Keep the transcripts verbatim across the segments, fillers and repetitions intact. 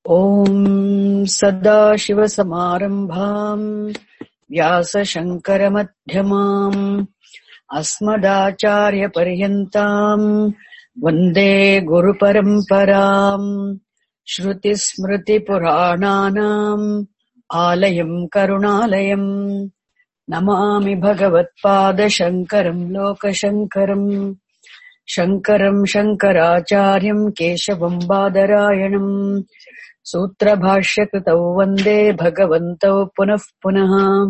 Om Sadashivasamarambham Vyasashankarammadhyamam Asmadacharya Paryantam Vande Guru Paramparam Shruti Smriti Purananam Alayam Karunalayam Namami Bhagavatpada Shankaram Loka Shankaram Shankaram Shankaracharyam Keshavam Badarayanam Sutra Bhashya Kritau Vande Bhagavantau Punah Punah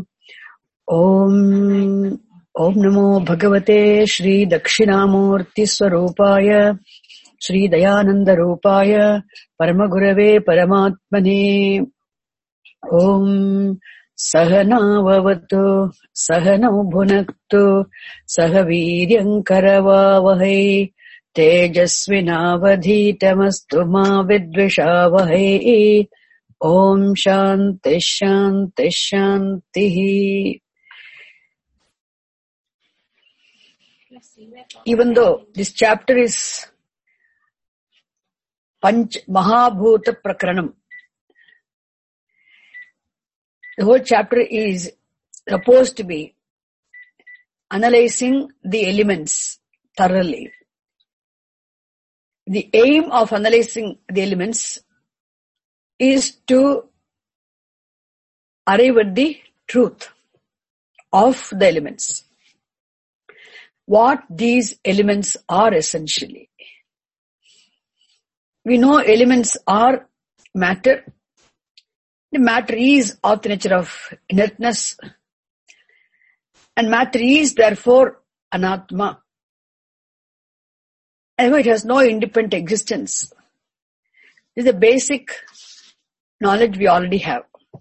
Om Om Namo Bhagavate Shri Dakshinamurti Swarupaya Shri Dayananda Rupaya Paramagurave Paramatmane Om Sahana Vavatu Sahana Bhunaktu Sahaviryam Karavavahai Tejasvinavadhitamastu ma vidvishavahai Om Shanti Shanti Shanti. Even though this chapter is Panch Mahabhuta Prakranam, the whole chapter is supposed to be analyzing the elements thoroughly. The aim of analyzing the elements is to arrive at the truth of the elements. What these elements are essentially. We know elements are matter. The matter is of the nature of inertness. And matter is therefore anatma. However, it has no independent existence. This is the basic knowledge we already have.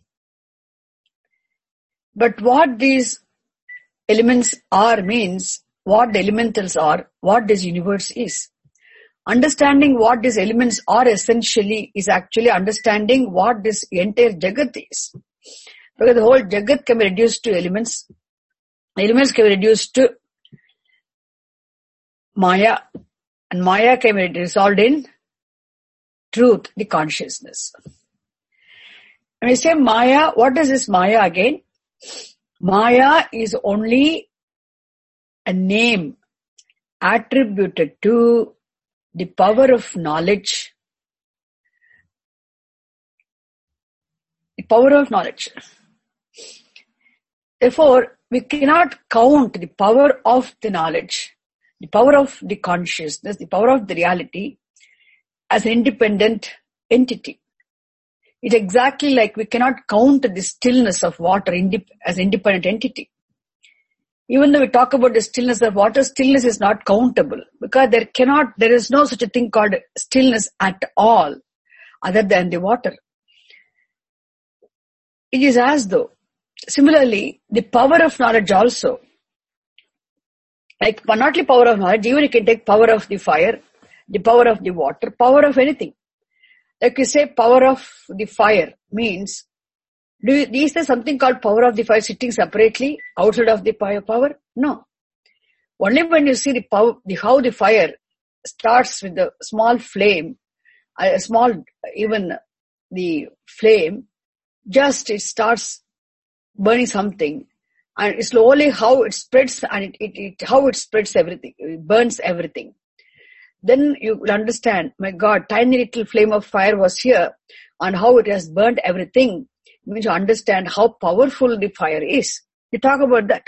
But what these elements are means, what the elementals are, what this universe is. Understanding what these elements are essentially is actually understanding what this entire Jagat is. Because the whole Jagat can be reduced to elements. Elements can be reduced to Maya. And Maya can be resolved in truth, the consciousness. When we say Maya, what is this Maya again? Maya is only a name attributed to the power of knowledge. The power of knowledge. Therefore, we cannot count the power of the knowledge, the power of the consciousness, the power of the reality as an independent entity. It's exactly like we cannot count the stillness of water as an independent entity. Even though we talk about the stillness of water, stillness is not countable because there cannot, there is no such a thing called stillness at all other than the water. It is as though, similarly, the power of knowledge also, like not only power of knowledge, even you can take power of the fire, the power of the water, power of anything. Like you say power of the fire means, do you, is there something called power of the fire sitting separately outside of the fire power? No. Only when you see the power, the, how the fire starts with the small flame, a small, even the flame, just it starts burning something, and slowly how it spreads and it, it, it how it spreads everything, it burns everything. Then you will understand, my God, tiny little flame of fire was here and how it has burnt everything. You need to understand how powerful the fire is. We talk about that.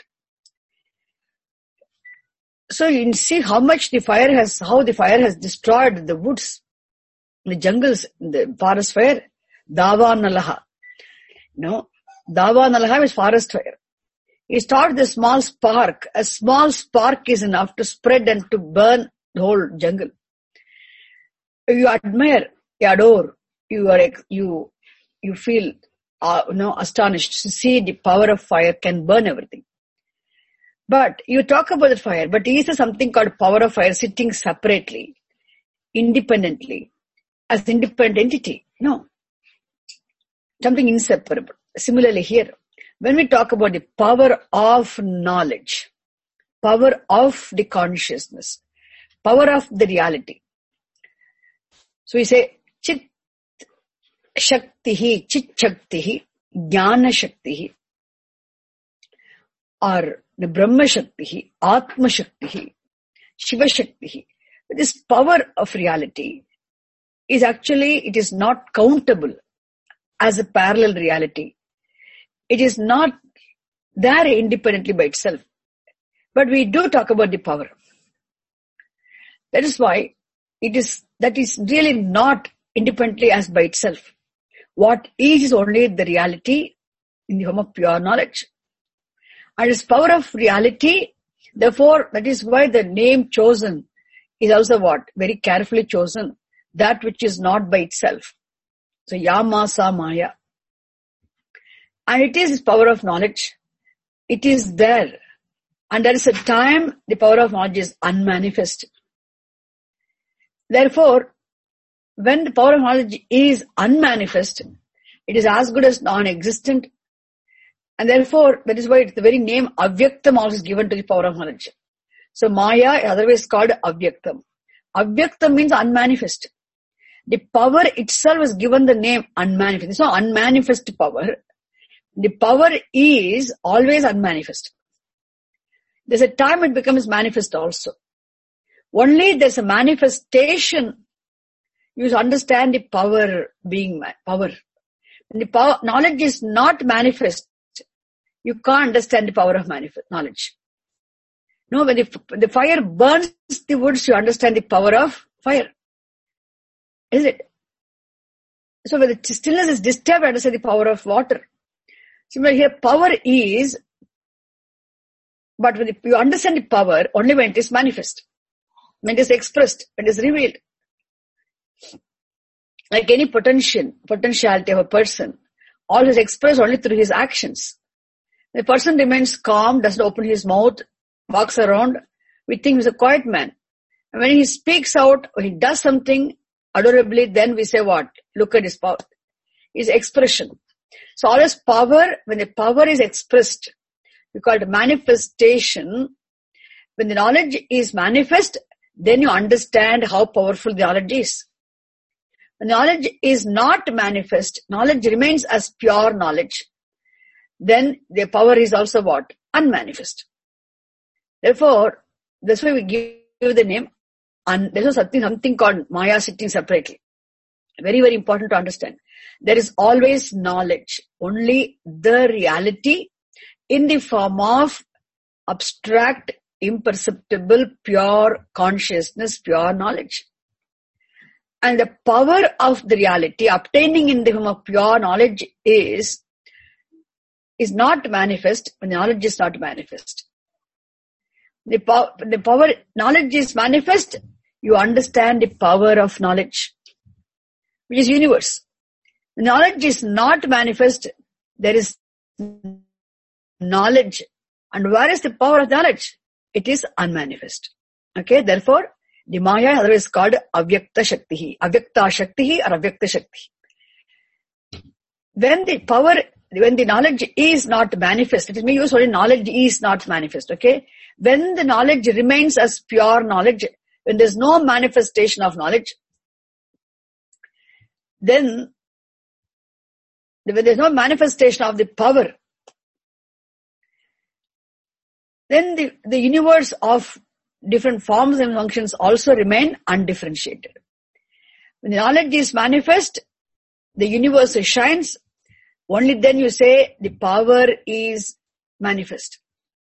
So you see how much the fire has, how the fire has destroyed the woods, the jungles, the forest fire. Dava Nalaha. No, Dava Nalaha is forest fire. It started the small spark. A small spark is enough to spread and to burn the whole jungle. You admire, you adore, you are, you, you feel, uh, you know, astonished to see the power of fire can burn everything. But you talk about the fire, but is there something called power of fire sitting separately, independently, as independent entity? No. Something inseparable. Similarly here, when we talk about the power of knowledge, power of the consciousness, power of the reality. So we say, Chit Shaktihi, Chit Shaktihi, Jnana Shaktihi, or the Brahma Shaktihi, Atma Shaktihi, Shiva Shaktihi. This power of reality is actually, it is not countable as a parallel reality. It is not there independently by itself. But we do talk about the power. That is why it is, that is really not independently as by itself. What is is only the reality in the form of pure knowledge. And its power of reality, therefore, that is why the name chosen is also what? Very carefully chosen. That which is not by itself. So, Yamasa Maya. And it is its power of knowledge. It is there. And there is a time the power of knowledge is unmanifest. Therefore, when the power of knowledge is unmanifest, it is as good as non-existent. And therefore, that is why it's the very name Avyaktam also is given to the power of knowledge. So Maya is otherwise called Avyaktam. Avyaktam means unmanifest. The power itself is given the name unmanifest. It's not unmanifest power. The power is always unmanifest. There's a time it becomes manifest also. Only there's a manifestation. You understand the power being power. When the power, knowledge is not manifest, you can't understand the power of manifest knowledge. No, when the, the fire burns the woods, you understand the power of fire. Is it? So when the stillness is disturbed, you understand the power of water. Similarly here, power is, but when you understand the power only when it is manifest, when it is expressed, when it is revealed. Like any potential, potentiality of a person, all is expressed only through his actions. The person remains calm, doesn't open his mouth, walks around, we think he's a quiet man. And when he speaks out or he does something adorably, then we say what? Look at his power. His expression. So all his power, when the power is expressed, we call it manifestation. When the knowledge is manifest, then you understand how powerful the knowledge is. When knowledge is not manifest, knowledge remains as pure knowledge. Then the power is also what? Unmanifest. Therefore, that's why we give the name. And there's something, something called Maya sitting separately. Very, very important to understand. There is always knowledge. Only the reality in the form of abstract, imperceptible, pure consciousness, pure knowledge. And the power of the reality obtaining in the form of pure knowledge is, is not manifest when knowledge is not manifest. The, po- the power, knowledge is manifest, you understand the power of knowledge, which is universe. When knowledge is not manifest, there is knowledge. And where is the power of knowledge? It is unmanifest. Okay, therefore, the Maya is otherwise called Avyakta Shaktihi, Avyakta Shaktihi or Avyakta Shakti. When the power, when the knowledge is not manifest, it is me use only knowledge is not manifest, okay? When the knowledge remains as pure knowledge, when there is no manifestation of knowledge, then when there is no manifestation of the power, then the, the universe of different forms and functions also remain undifferentiated. When the knowledge is manifest, the universe shines, only then you say the power is manifest.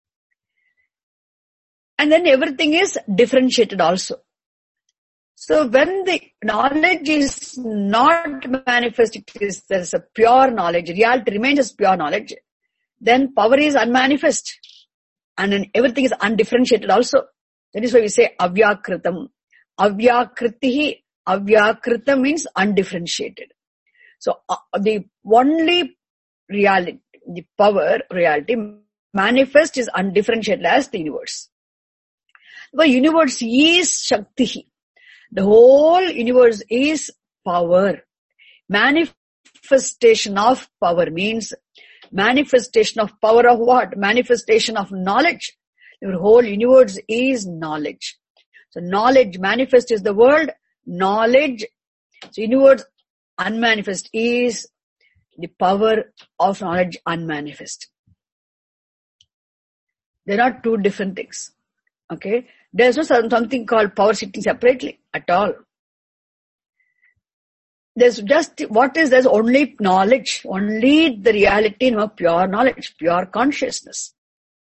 And then everything is differentiated also. So when the knowledge is not manifest, it is, there is a pure knowledge, reality remains as pure knowledge, then power is unmanifest. And then everything is undifferentiated also. That is why we say avyakritam. Avyakritihi, avyakritam means undifferentiated. So uh, the only reality, the power, reality, manifest is undifferentiated as the universe. The universe is Shaktihi. The whole universe is power. Manifestation of power means manifestation of power of what? Manifestation of knowledge. Your whole universe is knowledge. So knowledge manifest is the world. Knowledge. So universe unmanifest is the power of knowledge unmanifest. They're not two different things. Okay? There's no something called power sitting separately at all. There's just, what is, there's only knowledge, only the reality of pure knowledge, pure consciousness.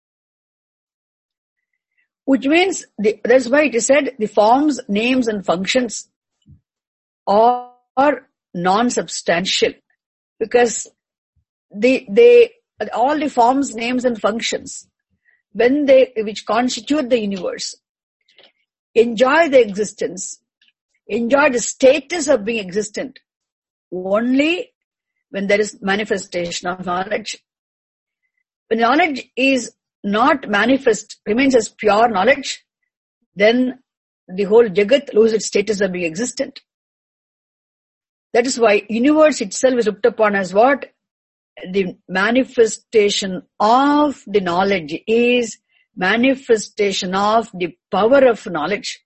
Which means, the, that's why it is said, the forms, names and functions are, are non-substantial. Because they, they, all the forms, names and functions, when they, which constitute the universe, enjoy the existence, enjoy the status of being existent only when there is manifestation of knowledge. When knowledge is not manifest, remains as pure knowledge, then the whole Jagat loses its status of being existent. That is why universe itself is looked upon as what? The manifestation of the knowledge is manifestation of the power of knowledge.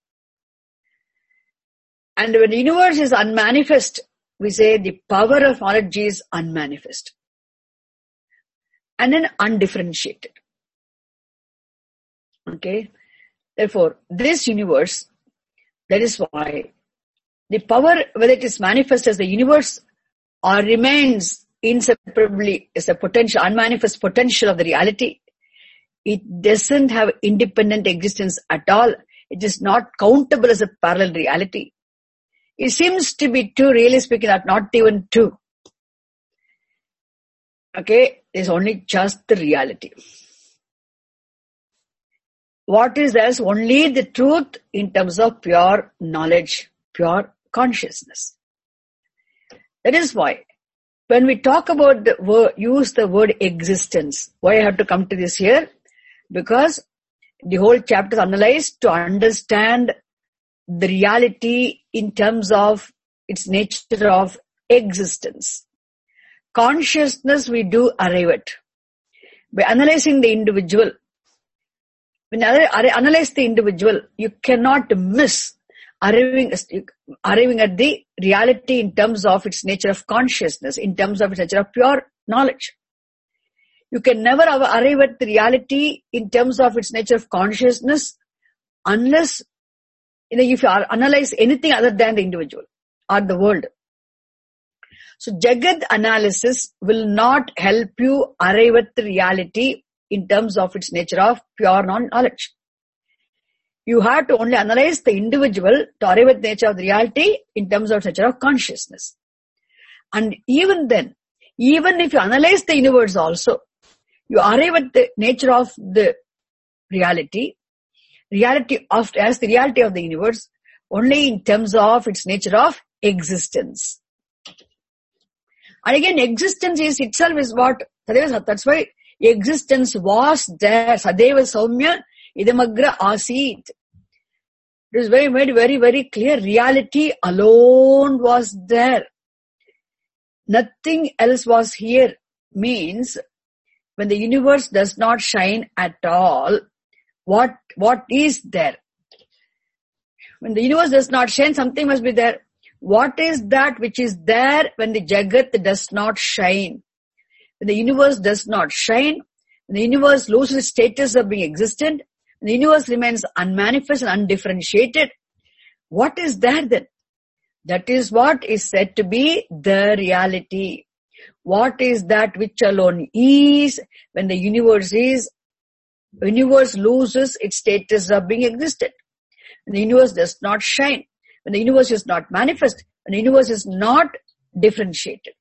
And when the universe is unmanifest, we say the power of knowledge is unmanifest. And then undifferentiated. Okay? Therefore, this universe, that is why the power, whether it is manifest as the universe or remains inseparably as a potential, unmanifest potential of the reality, it doesn't have independent existence at all. It is not countable as a parallel reality. It seems to be two, really speaking, not even two. Okay, it's only just the reality. What is there is only the truth in terms of pure knowledge, pure consciousness. That is why when we talk about the word, use the word existence, why I have to come to this here? Because the whole chapter is analyzed to understand the reality in terms of its nature of existence. Consciousness we do arrive at. By analyzing the individual, when you analyze the individual, you cannot miss arriving, arriving at the reality in terms of its nature of consciousness, in terms of its nature of pure knowledge. You can never arrive at the reality in terms of its nature of consciousness unless, you know, if you analyze anything other than the individual or the world. So Jagat analysis will not help you arrive at the reality in terms of its nature of pure non-knowledge. You have to only analyze the individual to arrive at the nature of the reality in terms of its nature of consciousness. And even then, even if you analyze the universe also, you arrive at the nature of the reality, reality of, as the reality of the universe, only in terms of its nature of existence. And again, existence is itself is what, that's why existence was there. Sadeva Saumya Idamagra Asit. It is very, very, very, very clear. Reality alone was there. Nothing else was here. Means, when the universe does not shine at all, what, what is there? When the universe does not shine, something must be there. What is that which is there when the Jagat does not shine? When the universe does not shine, when the universe loses its status of being existent, when the universe remains unmanifest and undifferentiated, what is there then? That is what is said to be the reality. What is that which alone is when the universe is, the universe loses its status of being existent. When the universe does not shine, when the universe is not manifest, when the universe is not differentiated.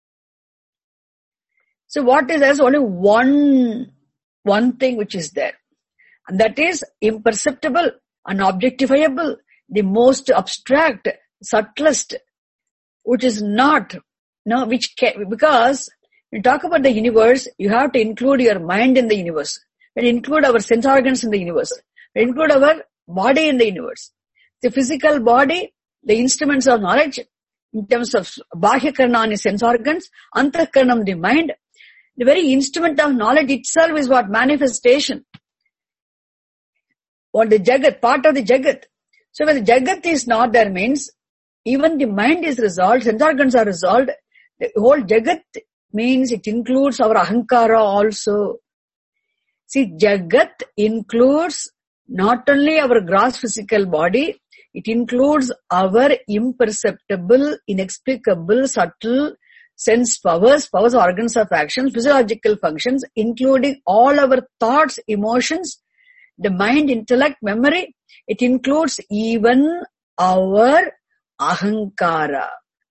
So what is there is only one, one thing which is there. And that is imperceptible, unobjectifiable, the most abstract, subtlest, which is not, no, which can, because when you talk about the universe, you have to include your mind in the universe. When you include our sense organs in the universe, when you include our body in the universe. The physical body, the instruments of knowledge, in terms of Bahya Karnani sense organs, Antahkaranam the mind, the very instrument of knowledge itself is what manifestation. Or the Jagat, part of the Jagat. So when the Jagat is not there means, even the mind is resolved, sense organs are resolved. The whole Jagat means it includes our Ahankara also. See, Jagat includes not only our gross physical body, it includes our imperceptible, inexplicable, subtle sense powers, powers, organs of action, physiological functions, including all our thoughts, emotions, the mind, intellect, memory. It includes even our Ahankara.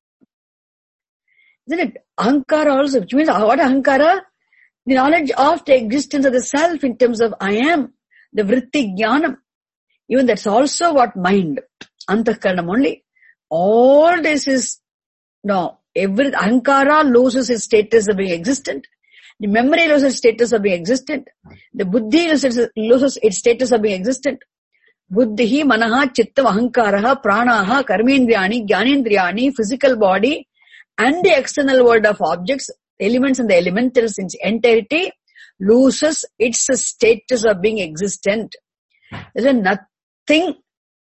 Isn't it? Ahankara also, which means what Ahankara? The knowledge of the existence of the self in terms of I am, the vritti jnanam. Even that's also what mind, antahkaranam only. All this is, no, every, Ahankara loses its status of being existent. The memory loses its status of being existent. The buddhi loses, loses its status of being existent. Buddhihi, manaha, chittam, ahankaraha, pranaha, karmendriyani, jnanendriyani, physical body, and the external world of objects, elements and the elementals in its entirety, loses its status of being existent. There is nothing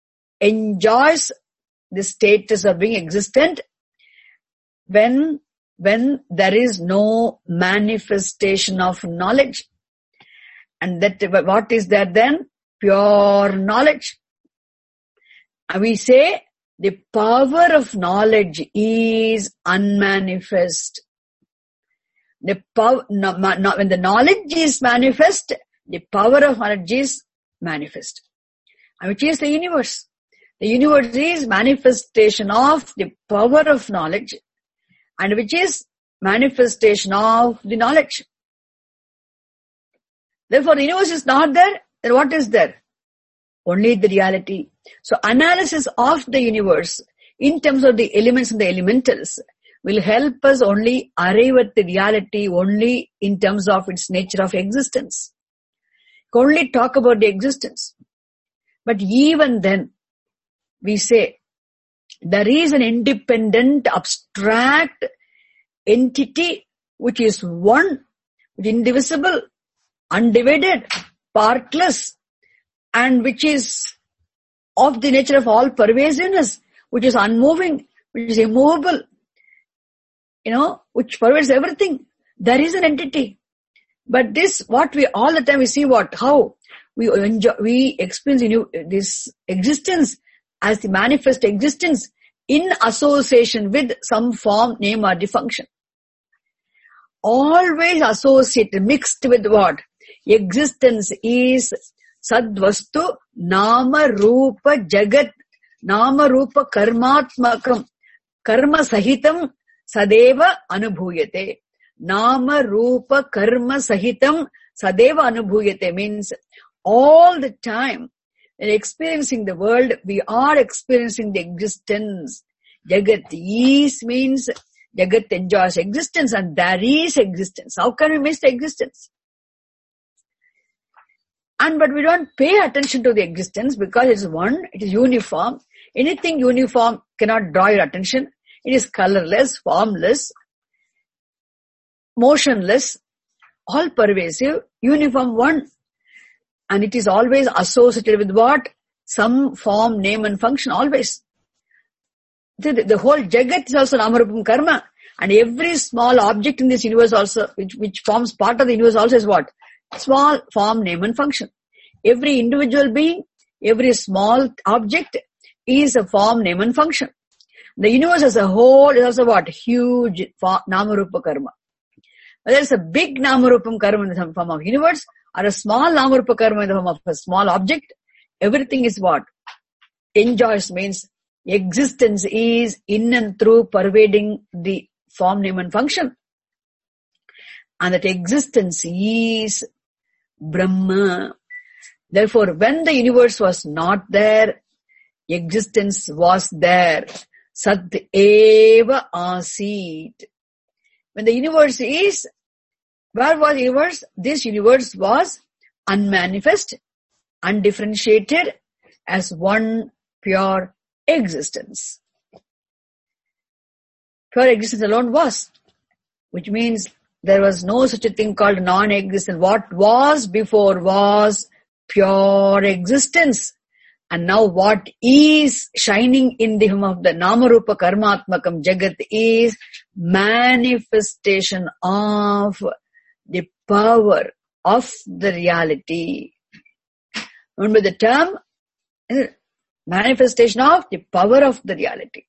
enjoys the status of being existent when, when there is no manifestation of knowledge. And that, what is there then? Pure knowledge. And we say the power of knowledge is unmanifest. The power, no, no, when the knowledge is manifest, the power of knowledge is manifest. And which is the universe. The universe is manifestation of the power of knowledge, and which is manifestation of the knowledge. Therefore, the universe is not there, then what is there? Only the reality. So, analysis of the universe in terms of the elements and the elementals will help us only arrive at the reality only in terms of its nature of existence. We only talk about the existence. But even then, we say, there is an independent, abstract entity which is one, which is indivisible, undivided, partless, and which is of the nature of all pervasiveness, which is unmoving, which is immovable, you know, which pervades everything. There is an entity. But this, what we, all the time we see what, how we enjoy, we experience you know, this existence as the manifest existence in association with some form, name or the function. Always associated, mixed with what? Existence is sadvastu nama rupa jagat, nama rupa karmatmakam, karma sahitam sadeva anubhuyate. Nama rupa karma sahitam sadeva anubhuyate means all the time in experiencing the world, we are experiencing the existence. Jagat is means Jagat enjoys existence and there is existence. How can we miss the existence? And but we don't pay attention to the existence because it's one, it is uniform. Anything uniform cannot draw your attention. It is colorless, formless, motionless, all pervasive, uniform one. And it is always associated with what? Some form, name and function, always. The, the, the whole Jagat is also Namarupam Karma. And every small object in this universe also, which, which forms part of the universe also is what? Small form, name and function. Every individual being, every small object is a form, name and function. The universe as a whole is also what? Huge Namarupa Karma. Whether it's a big Namarupam Karma in the form of universe or a small Namarupa Karma in the form of a small object, everything is what? Enjoys means existence is in and through pervading the form, name and function. And that existence is Brahma. Therefore, when the universe was not there, existence was there. Sat eva asit. When the universe is, where was the universe? This universe was unmanifest, undifferentiated as one pure existence. Pure existence alone was, which means there was no such a thing called non-existent. What was before was pure existence. And now what is shining in the form of the Namarupa Karmatmakam Jagat is manifestation of the power of the reality. Remember the term? Manifestation of the power of the reality.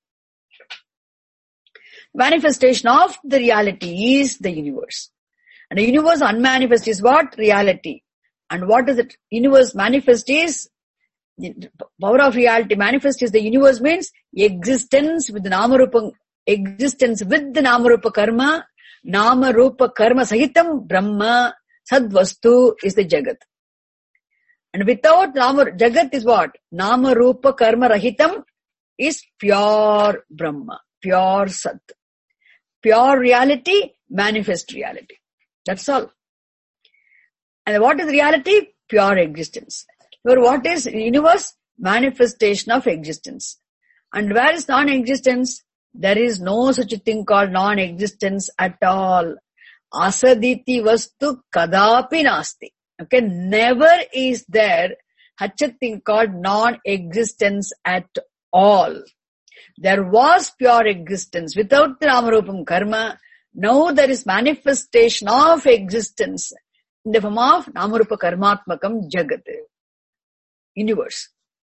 Manifestation of the reality is the universe. And the universe unmanifest is what? Reality. And what is it? Universe manifest is the power of reality. Manifest is the universe means existence with the Namarupa, existence with the Namarupa karma. Namarupa karma sahitam Brahma Sadvastu is the Jagat. And without Nama, Jagat is what? Namarupa karma rahitam is pure Brahma, pure Sat. Pure reality, manifest reality. That's all. And what is reality? Pure existence. But what is universe? Manifestation of existence. And where is non-existence? There is no such a thing called non-existence at all. Asaditi vastu kadapi nasti. Okay, never is there such a thing called non-existence at all. There was pure existence without the Namarupam karma. Now there is manifestation of existence in the form of Namarupa Karmatmakam Jagat. Universe.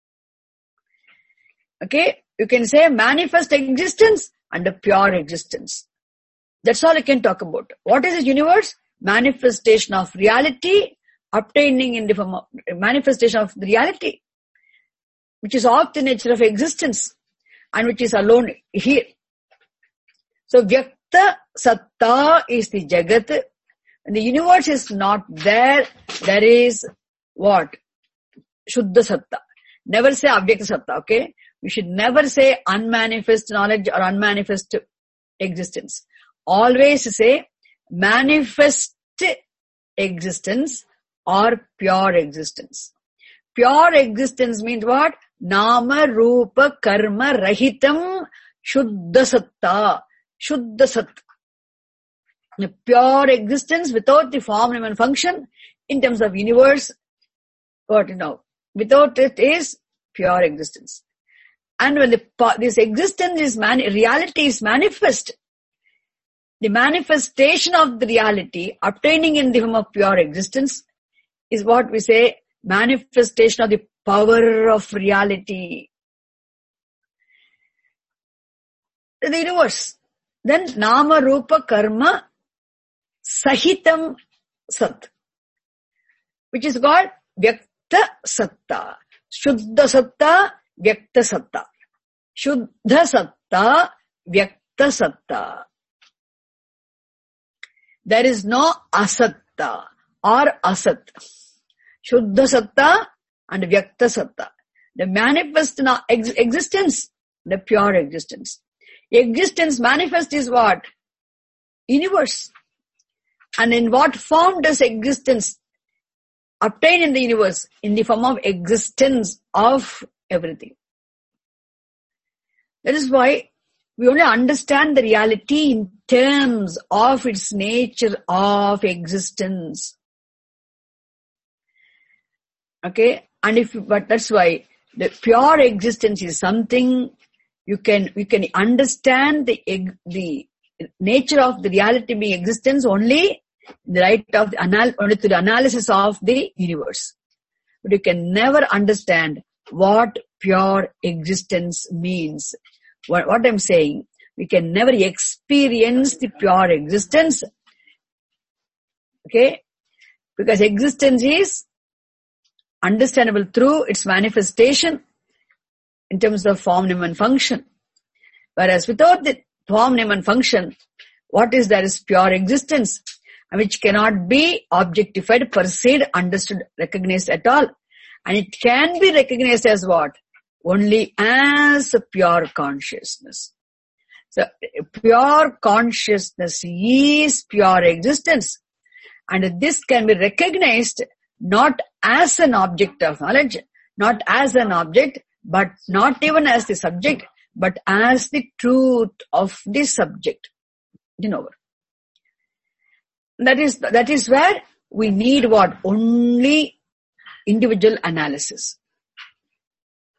Okay, you can say manifest existence and a pure existence. That's all you can talk about. What is the universe? Manifestation of reality obtaining in the form of manifestation of the reality, which is of the nature of existence and which is alone here. So Vyakta Satta is the Jagat. And the universe is not there. There is what? Shuddha Satta. Never say Avyakta Satta, okay? We should never say unmanifest knowledge or unmanifest existence. Always say manifest existence or pure existence. Pure existence means what? Nama Rupa Karma Rahitam Shuddha Satta. Shuddha Sat. Pure existence without the form, name and function in terms of universe. What you know? Without it is pure existence. And when the, this existence is man, reality is manifest, the manifestation of the reality obtaining in the form of pure existence is what we say manifestation of the power of reality. The universe. Then Nama Rupa Karma Sahitam Sat, which is called Vyakta Satta. Shuddha Satta, Vyakta Satta. Shuddha Satta, Vyakta Satta. There is no Asatta or Asat. Shuddha Satta and Vyakta Satta. The manifest ex- existence, the pure existence. Existence manifest is what? Universe. And in what form does existence obtain in the universe? In the form of existence of everything. That is why we only understand the reality in terms of its nature of existence. Okay? And if, but that's why the pure existence is something you can, you can understand the, the nature of the reality being existence only in the light of the, anal, only through the analysis of the universe. But you can never understand what pure existence means. What, what I'm saying, we can never experience the pure existence. Okay? Because existence is understandable through its manifestation in terms of form, name and function. Whereas without the form, name and function, what is there is pure existence, which cannot be objectified, perceived, understood, recognized at all. And it can be recognized as what? Only as a pure consciousness. So pure consciousness is pure existence. And this can be recognized not as an object of knowledge, not as an object, but not even as the subject, but as the truth of the subject. You know, that is, that is where we need what? Only individual analysis.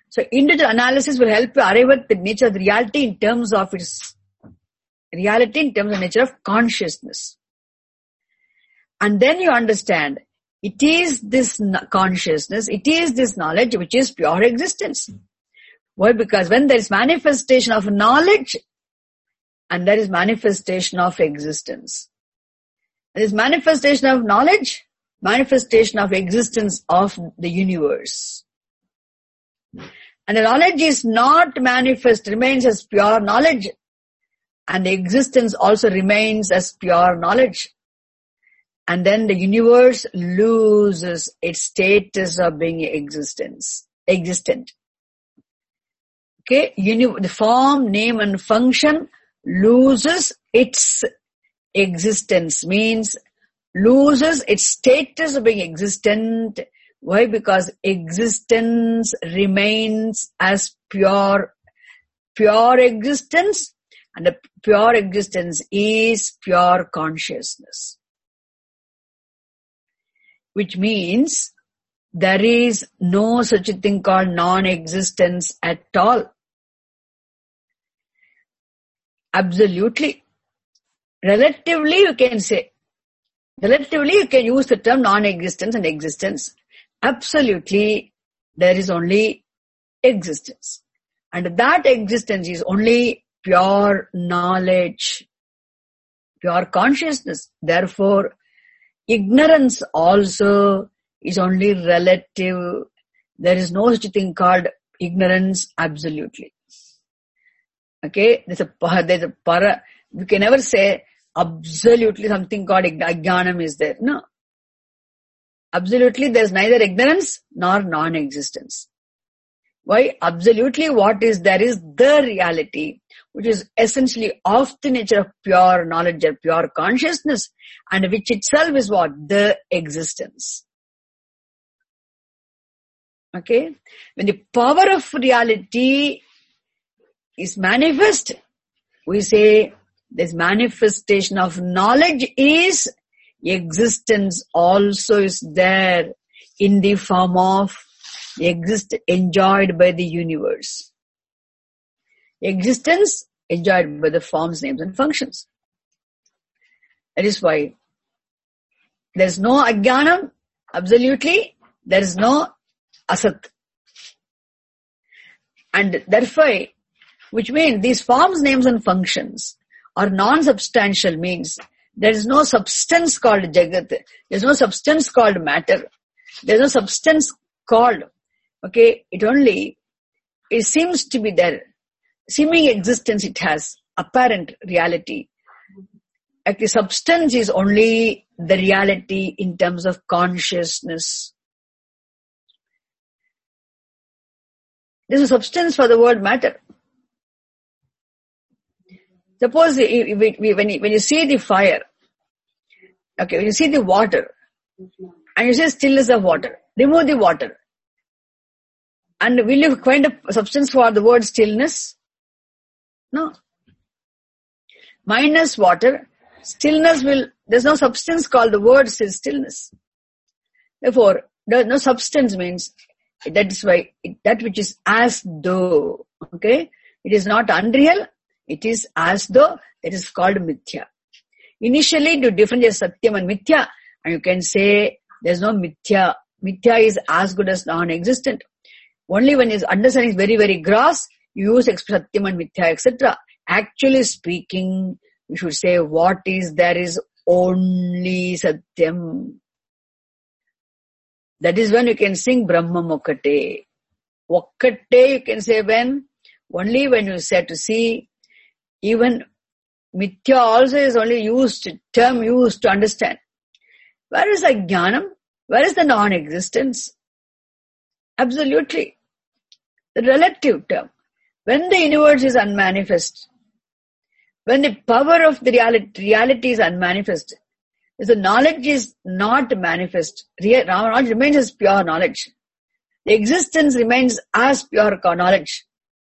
So individual analysis will help you arrive at the nature of the reality in terms of its reality, in terms of the nature of consciousness. And then you understand, it is this consciousness, it is this knowledge which is pure existence. Why? Because when there is manifestation of knowledge, and there is manifestation of existence. There is manifestation of knowledge, manifestation of existence of the universe. And the knowledge is not manifest, remains as pure knowledge. And the existence also remains as pure knowledge. And then the universe loses its status of being existence, existent. Okay, Uni- the form, name and function loses its existence, means loses its status of being existent. Why? Because existence remains as pure, pure existence, and the pure existence is pure consciousness. Which means there is no such a thing called non-existence at all. Absolutely. Relatively you can say, relatively you can use the term non-existence and existence. Absolutely, there is only existence. And that existence is only pure knowledge, pure consciousness. Therefore, ignorance also is only relative. There is no such thing called ignorance absolutely. Okay, there's a, there's a para, you can never say absolutely something called ajnanam is there. No. Absolutely, there is neither ignorance nor non-existence. Why? Absolutely what is there is the reality, which is essentially of the nature of pure knowledge or pure consciousness, and which itself is what? The existence. Okay? When the power of reality is manifest, we say this manifestation of knowledge is existence also is there in the form of exist enjoyed by the universe. Existence enjoyed by the forms, names and functions. That is why there is no ajnanam, absolutely, there is no asat. And therefore, which means these forms, names and functions are non-substantial, means there is no substance called Jagat. There is no substance called matter. There is no substance called, okay, it only, it seems to be there. Seeming existence it has, apparent reality. Actually, substance is only the reality in terms of consciousness. There is a substance for the word matter. Suppose when you see the fire, okay, when you see the water, and you say stillness of water, remove the water. And will you find a substance for the word stillness? No. Minus water, stillness will, there's no substance called the word stillness. Therefore, there no substance means, that is why, it, that which is as though, okay, it is not unreal, it is as though, it is called mithya. Initially, to differentiate satyam and mithya, and you can say, there's no mithya. Mithya is as good as non-existent. Only when his understanding is very, very gross, you use satyam and mithya, et cetera. Actually speaking, you should say what is there is only satyam. That is when you can sing Brahmam Okkate. Okkate you can say when? Only when you say to see, even mithya also is only used, term used to understand. Where is ajnanam? Where is the non-existence? Absolutely. The relative term. When the universe is unmanifest, when the power of the reality, reality is unmanifest, if the knowledge is not manifest, real, knowledge remains as pure knowledge. The existence remains as pure knowledge.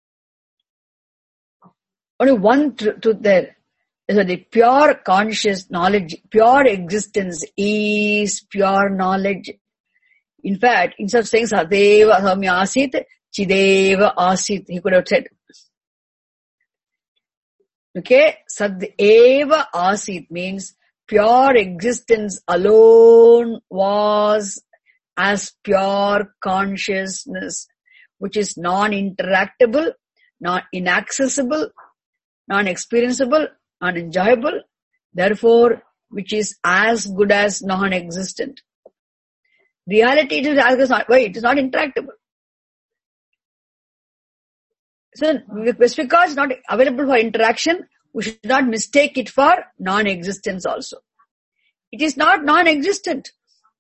Only one truth there is that the pure conscious knowledge, pure existence is pure knowledge. In fact, instead of saying Sadeva Samya Asit, chideva asit, he could have said. Okay, sad eva asit means pure existence alone was as pure consciousness, which is non-interactable, non-inaccessible, non-experienceable, non-enjoyable, therefore which is as good as non-existent. Reality it is as good as not, why? It is not interactable. So, just because it's not available for interaction, we should not mistake it for non-existence also. It is not non-existent.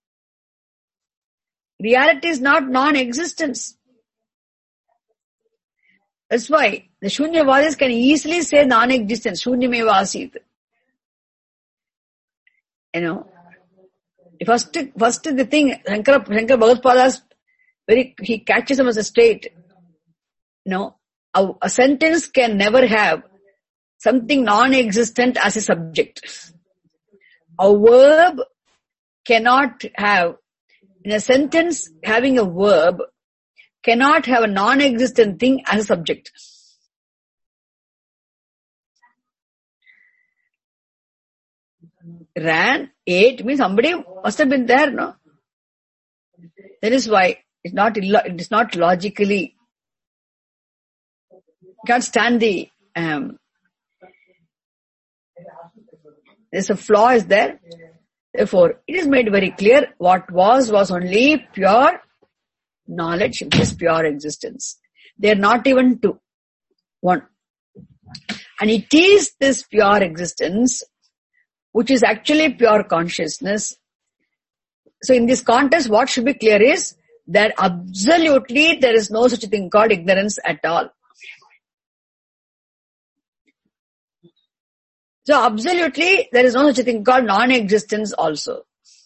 Reality is not non-existence. That's why the Shunyavadis can easily say non-existence. Shunyameva asit. You know, first, first the thing, Shankara, Shankara Bhagavad very, he catches them as a state. You know, a, a sentence can never have something non-existent as a subject. A verb cannot have, in a sentence having a verb, cannot have a non-existent thing as a subject. Ran, ate means somebody must have been there, no? That is why it's not, it is not logically, you can't stand the, um, there's a flaw is there. Therefore, it is made very clear what was, was only pure knowledge, which is pure existence. They are not even two. One. And it is this pure existence, which is actually pure consciousness. So in this context, what should be clear is that absolutely there is no such a thing called ignorance at all. So absolutely there is no such a thing called non-existence also.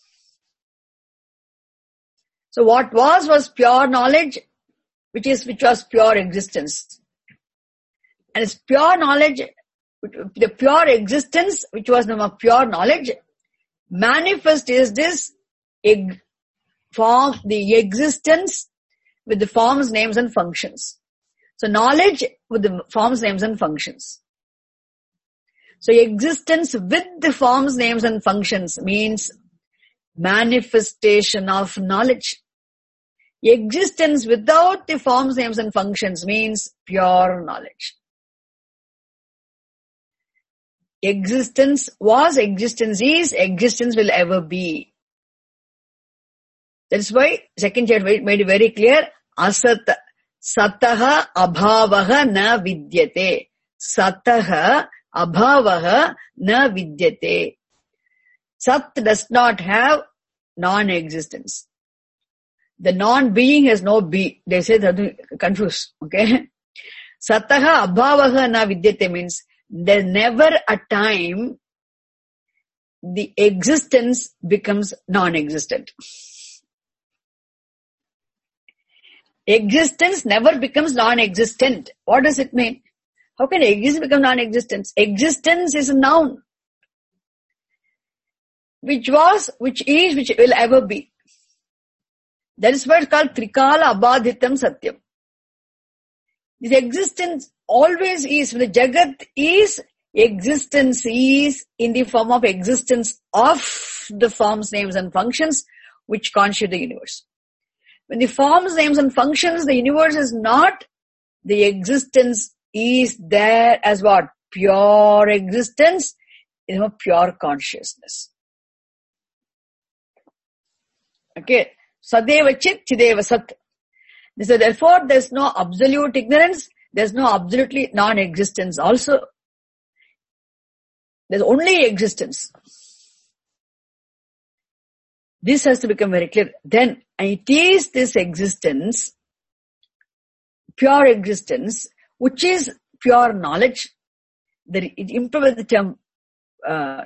So what was was pure knowledge, which is which was pure existence. And it's pure knowledge, the pure existence, which was the pure knowledge, manifest is this eg- form, the existence with the forms, names and functions. So knowledge with the forms, names and functions. So existence with the forms, names and functions means manifestation of knowledge. Existence without the forms, names and functions means pure knowledge. Existence was, existence is, existence will ever be. That's why second chapter made it very clear. Asat sataha abhavaha na vidyate. Sataha abhavaha na vidyate. Sat does not have non-existence. The non-being has no be. They say that confused. Okay. Sataha abhavaha na vidyate means there's never a time the existence becomes non-existent. Existence never becomes non-existent. What does it mean? How can existence become non-existence? Existence is a noun. Which was, which is, which will ever be. That is why it's called Trikala Abadhitam Satyam. This existence always is. The Jagat is, existence is in the form of existence of the forms, names and functions which constitute the universe. When the forms, names and functions, the universe is not, the existence is there as what? Pure existence, you know, pure consciousness. Okay. Sadeva chit, chideva sat. So therefore, there's no absolute ignorance, there's no absolutely non-existence also. There's only existence. This has to become very clear. Then, it is this existence, pure existence, which is pure knowledge. That it improves the term, uh,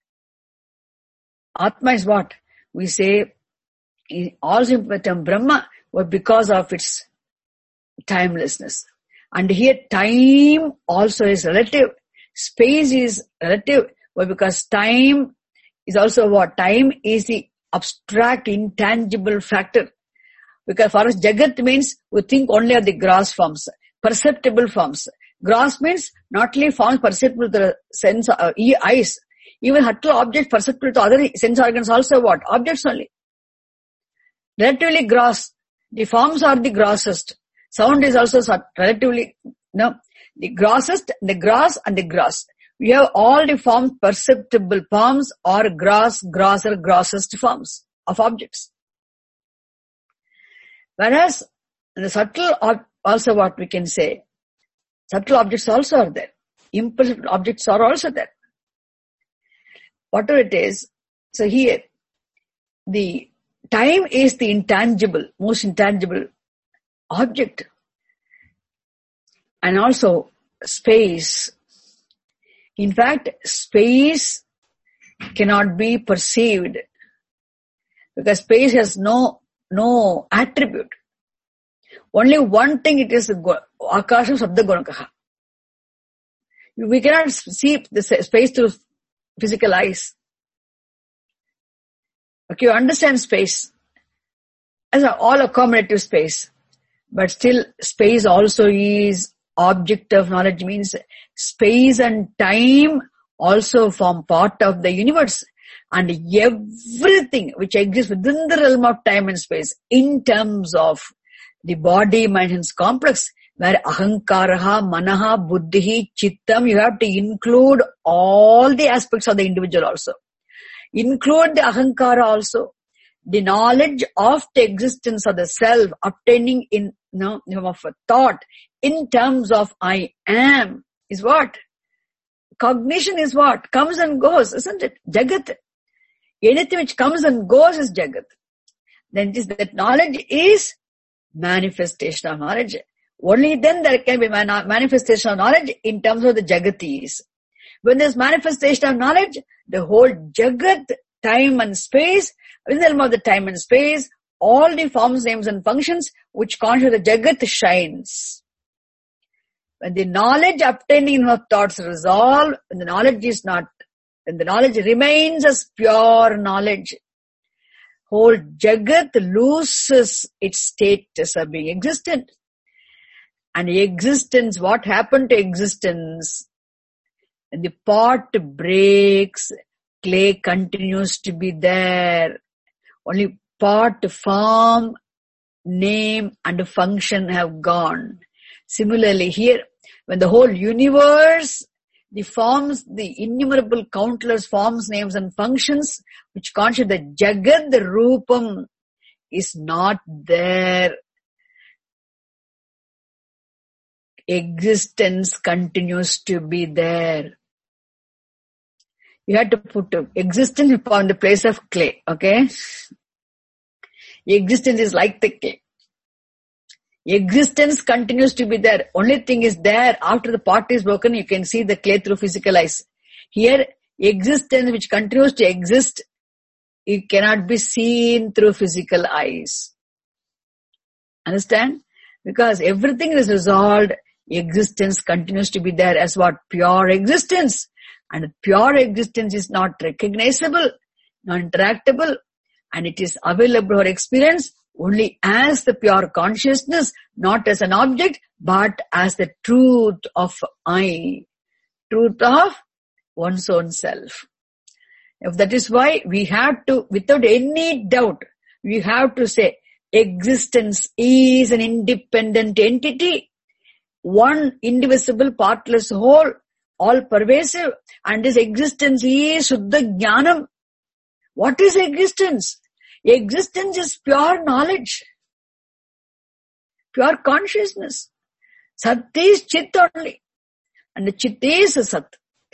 Atma is what? We say, also the term Brahma, but because of its timelessness. And here time also is relative. Space is relative, but because time is also what? Time is the abstract, intangible factor. Because for us, Jagat means we think only of the gross forms, perceptible forms. Gross means not only forms perceptible to the sense, uh, eyes, even subtle objects perceptible to other sense organs also what? Objects only. Relatively gross. The forms are the grossest. Sound is also relatively, no, the grossest, the gross and the gross. We have all the forms, perceptible forms or gross, grosser, grossest forms of objects. Whereas the subtle, also what we can say, subtle objects also are there. Imperceptible objects are also there. Whatever it is, so here, the time is the intangible, most intangible object. And also space. In fact, space cannot be perceived because space has no, no attribute. Only one thing it is, Akasha Sabda Gunakaha. We cannot see the space through physical eyes. Okay, you understand space as an all accommodative space, but still space also is object of knowledge, means space and time also form part of the universe, and everything which exists within the realm of time and space in terms of the body, mind, and complex, where ahankaraha, manaha, buddhihi, chittam, you have to include all the aspects of the individual also. Include the ahankara also. The knowledge of the existence of the self obtaining in, no, of a thought in terms of I am is what? Cognition is what? Comes and goes, isn't it? Jagat. Anything which comes and goes is Jagat. Then it is that knowledge is manifestation of knowledge. Only then there can be manifestation of knowledge in terms of the Jagatis. When there is manifestation of knowledge, the whole Jagat, time and space, in the realm of the time and space, all the forms, names and functions which constitute the Jagat shines. When the knowledge obtaining of thoughts resolve, when the knowledge is not, when the knowledge remains as pure knowledge, whole Jagat loses its status of being existent. And existence, what happened to existence? When the pot breaks, clay continues to be there. Only pot, form, name and function have gone. Similarly here, when the whole universe, the forms, the innumerable countless forms, names and functions which constitute the Jagat, the Rupam, is not there. Existence continues to be there. You have to put existence upon the place of clay, okay? Existence is like the clay. Existence continues to be there. Only thing is there, after the pot is broken, you can see the clay through physical eyes. Here, existence which continues to exist, it cannot be seen through physical eyes. Understand? Because everything is resolved, existence continues to be there as what? Pure existence. And pure existence is not recognizable, not interactable, and it is available for experience only as the pure consciousness, not as an object, but as the truth of I, truth of one's own self. If that is why we have to, without any doubt, we have to say existence is an independent entity, one indivisible, partless whole, all pervasive, and this existence is Shuddha Jnanam. What is existence? Existence is pure knowledge, pure consciousness. Sat is Chit only, and the Chit is a Sat.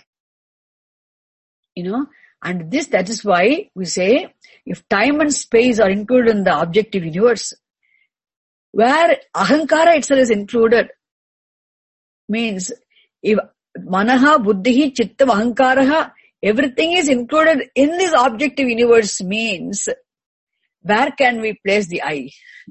You know, and this, that is why we say, if time and space are included in the objective universe, where Ahankara itself is included, means if Manaha, Buddhihi, Chittam, Ahankaraha, everything is included in this objective universe, means where can we place the I?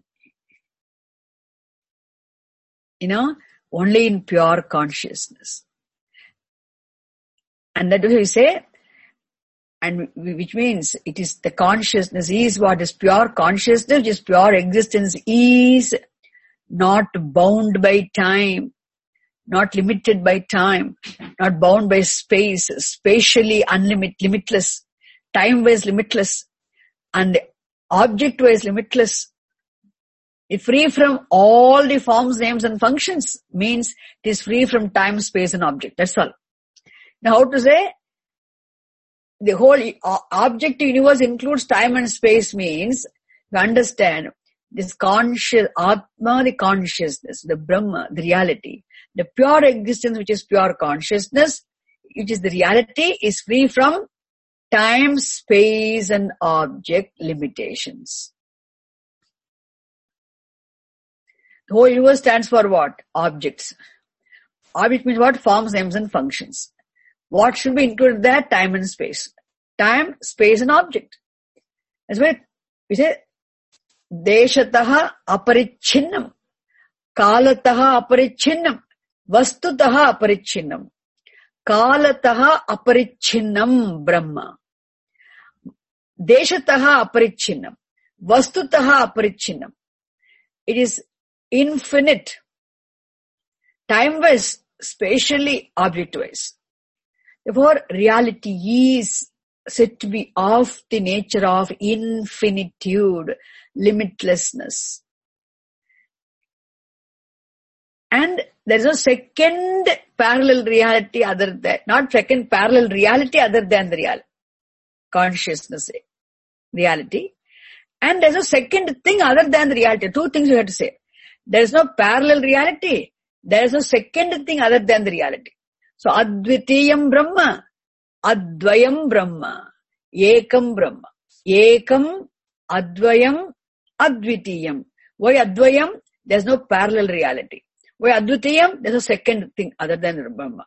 You know, only in pure consciousness. And that is why we say, and which means it is the consciousness is what is pure consciousness, which is pure existence, is not bound by time, not limited by time, not bound by space, spatially unlimited, limitless, time-wise limitless, and object-wise limitless. It's free from all the forms, names and functions, means it is free from time, space and object. That's all. Now how to say? The whole objective universe includes time and space means, you understand, this conscious, Atma, the consciousness, the Brahma, the reality, the pure existence which is pure consciousness, which is the reality, is free from time, space and object limitations. The whole universe stands for what? Objects. Object means what? Forms, names and functions. What should be included there? Time and space. Time, space and object. That's why we say, Deshataha aparicchinnam, Kalataha aparicchinnam, Vastutaha aparicchinnam, Kalataha aparicchinnam Brahma. Deshataha aparicchinnam, Vastutaha aparicchinnam. It is infinite, time-wise, spatially, object-wise. Therefore, reality is said to be of the nature of infinitude, limitlessness. And there is no second parallel reality other than, not second parallel reality other than the real consciousness reality. And there is no second thing other than the reality. Two things you have to say. There is no parallel reality. There is no second thing other than the reality. So, Advitiyam Brahma, Advayam Brahma, Ekam Brahma, Ekam, Advayam, Advitiyam. Why Advayam? There is no parallel reality. Why Advitiyam? There is no second thing other than Brahma.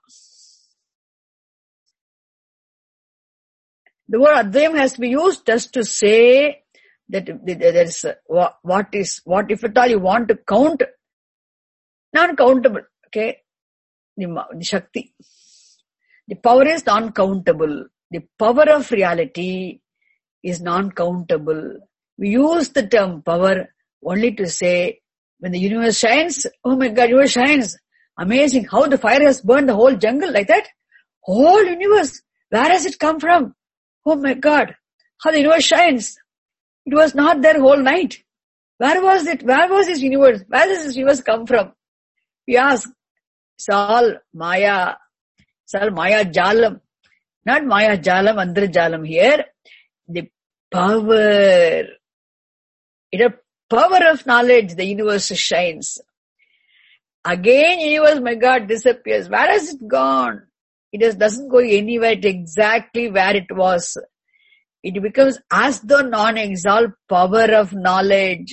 The word Advayam has to be used just to say that there is what is, what if at all you want to count, non-countable, okay, the, the Shakti. The power is non-countable. The power of reality is non-countable. We use the term power only to say, when the universe shines, oh my God, universe shines. Amazing how the fire has burned the whole jungle like that. Whole universe. Where has it come from? Oh my God, how the universe shines. It was not there whole night. Where was it? Where was this universe? Where does this universe come from? We ask. It's all Maya. It's all Maya Jalam. Not Maya Jalam, Andra Jalam here. The power. It a power of knowledge. The universe shines. Again, universe, my God, disappears. Where has it gone? It just doesn't go anywhere to exactly where it was. It becomes as the non-exalt power of knowledge.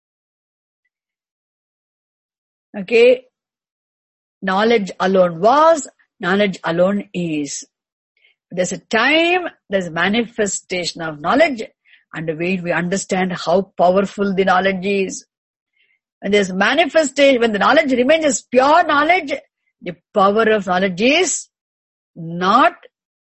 Okay. Knowledge alone was, knowledge alone is. There's a time, there's a manifestation of knowledge, and when we understand how powerful the knowledge is. When there's manifestation, when the knowledge remains as pure knowledge, the power of knowledge is not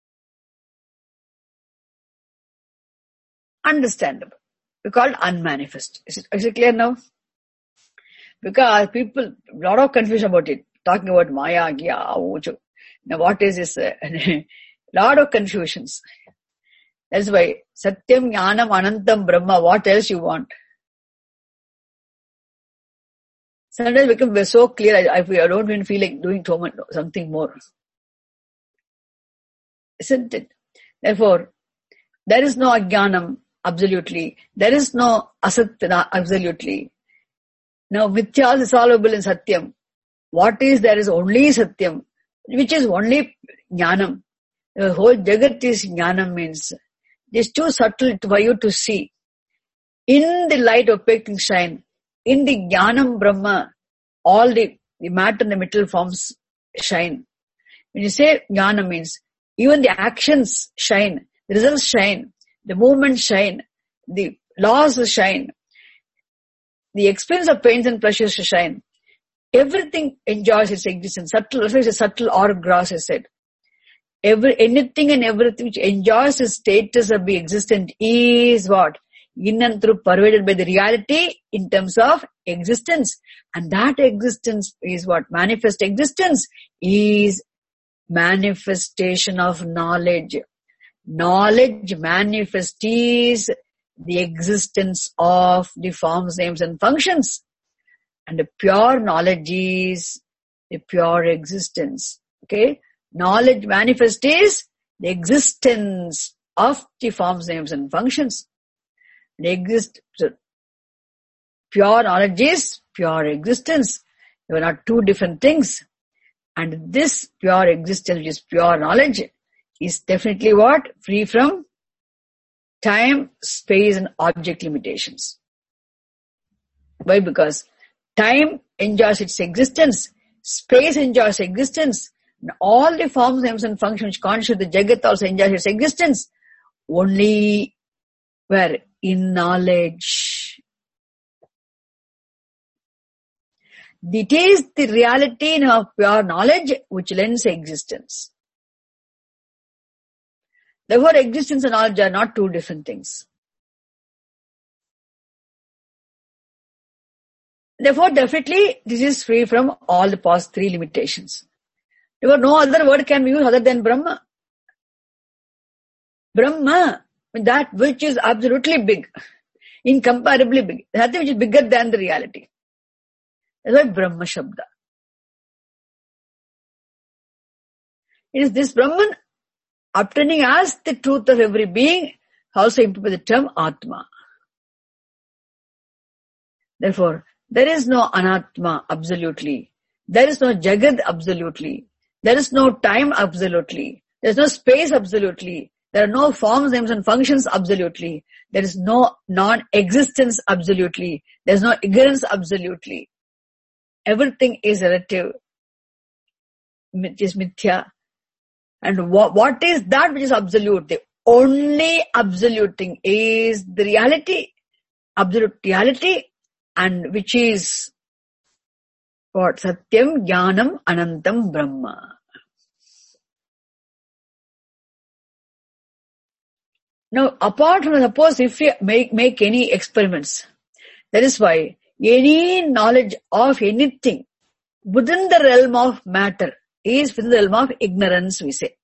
understandable. We call it unmanifest. Is it, is it clear now? Because people, a lot of confusion about it. Talking about Maya, Gya, now what is this? A lot of confusions. That's why Satyam, Jnanam, Anantam, Brahma, what else you want? Sometimes it becomes so clear, I, I don't even feel like doing something more. Isn't it? Therefore, there is no Ajnanam, absolutely. There is no Asatya, absolutely. Now, Mithya is solvable in Satyam. What is there is only Satyam, which is only Jnanam. The whole Jagat is Jnanam means it is too subtle for you to see. In the light of opaque shine, in the Jnanam Brahma, all the, the matter and the material forms shine. When you say Jnana means, even the actions shine, the results shine, the movements shine, the laws shine, the experience of pains and pleasures shine. Everything enjoys its existence. Subtle, also is a subtle or gross, I said. every, anything and everything which enjoys the status of being existent is what? In and through pervaded by the reality in terms of existence. And that existence is what? Manifest existence is manifestation of knowledge. Knowledge manifest is the existence of the forms, names and functions. And the pure knowledge is the pure existence. Okay? Knowledge manifest is the existence of the forms, names and functions. The exist, so pure knowledge is pure existence. They are not two different things. And this pure existence, which is pure knowledge, is definitely what? Free from time, space and object limitations. Why? Because time enjoys its existence, space enjoys existence, and all the forms, names and functions which constitute the Jagat also enjoys its existence. Only where? In knowledge. It is the reality in our pure knowledge which lends existence. Therefore, existence and knowledge are not two different things. Therefore, definitely, this is free from all the past three limitations. Therefore, no other word can be used other than Brahma. Brahma, that which is absolutely big, incomparably big, that which is bigger than the reality. That's why Brahma Shabda. It is this Brahman obtaining as the truth of every being, also implied by the term Atma. Therefore, there is no Anatma absolutely. There is no Jagad absolutely. There is no time absolutely. There is no space absolutely. There are no forms, names and functions absolutely. There is no non-existence absolutely. There is no ignorance absolutely. Everything is relative. It is mithya. And what, what is that which is absolute? The only absolute thing is the reality, absolute reality, and which is what? Satyam, Jnanam, Anantam, Brahma. Now, apart from, suppose if we make, make any experiments, that is why any knowledge of anything within the realm of matter is within the realm of ignorance, we say.